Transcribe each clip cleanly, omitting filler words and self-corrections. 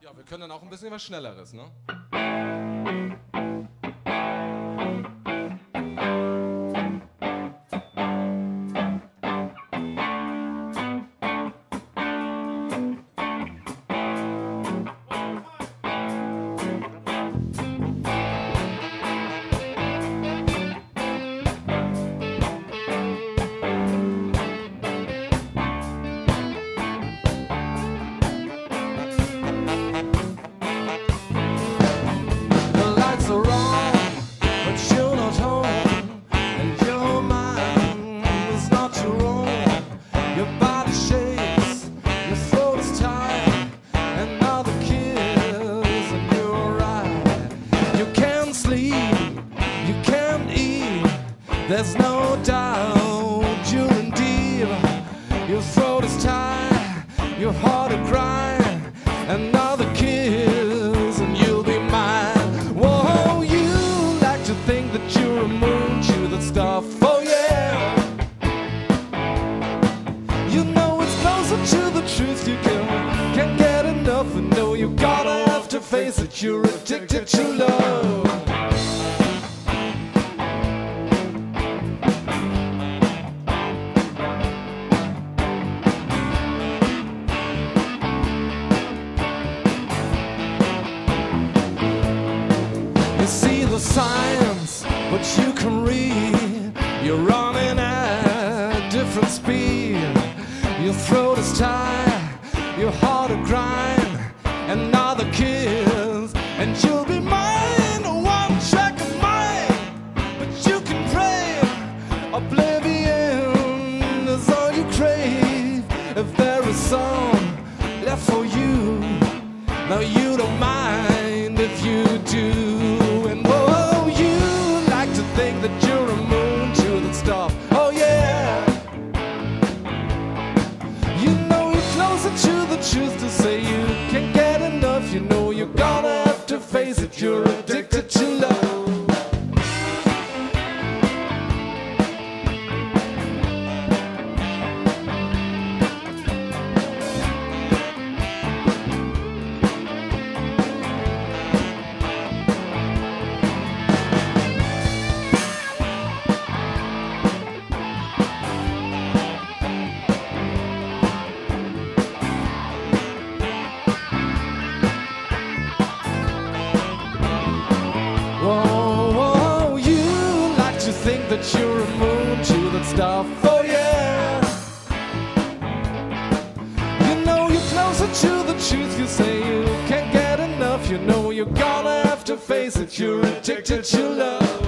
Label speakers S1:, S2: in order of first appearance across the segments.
S1: Ja, wir können dann auch ein bisschen was Schnelleres, ne?
S2: There's no doubt you're in deep. Your throat is tight, your heart is crying. Another kiss and you'll be mine. Whoa, you like to think that you're a moon, chew that stuff, oh yeah. You know it's closer to the truth, you can't get enough. And know you gotta have to face it, you're addicted to love. See the signs, but you can read. You're running at different speed. Your throat is tight, your heart will grind. Another kiss, and you'll be mine. One track of mine, but you can pray. Oblivion is all you crave. If there is some left for you, now you don't mind if you do. That you're a moon to that stuff, oh yeah. You know you're closer to the truth to say you can't get enough. You know you're gonna have to face it, you're addicted to love. Think that you're a moon to that stuff, oh yeah. You know you're closer to the truth, you say you can't get enough. You know you're gonna have to face it, you're addicted to love.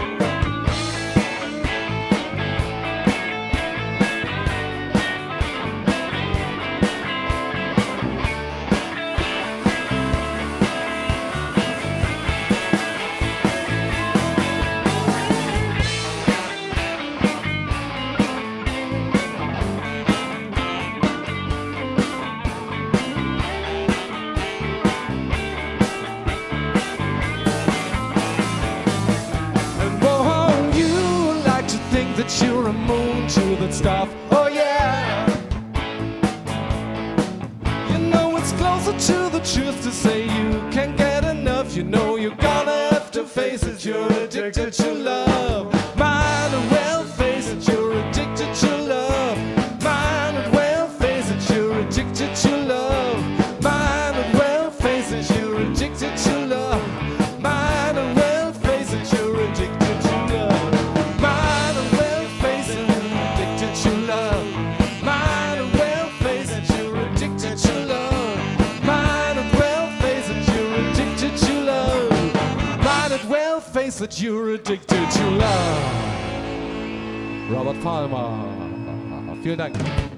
S2: That you're a moon to that stuff, oh yeah. You know it's closer to the truth to say you can't get enough. You know you're gonna have to face it, you're addicted to love. Might as well face it, you're addicted to love. Might as well face it, you're addicted to love. Might as well face it, you're addicted to love. Might as well face it, you're addicted to love. Face that you're addicted to love. Robert Palmer. Vielen Dank.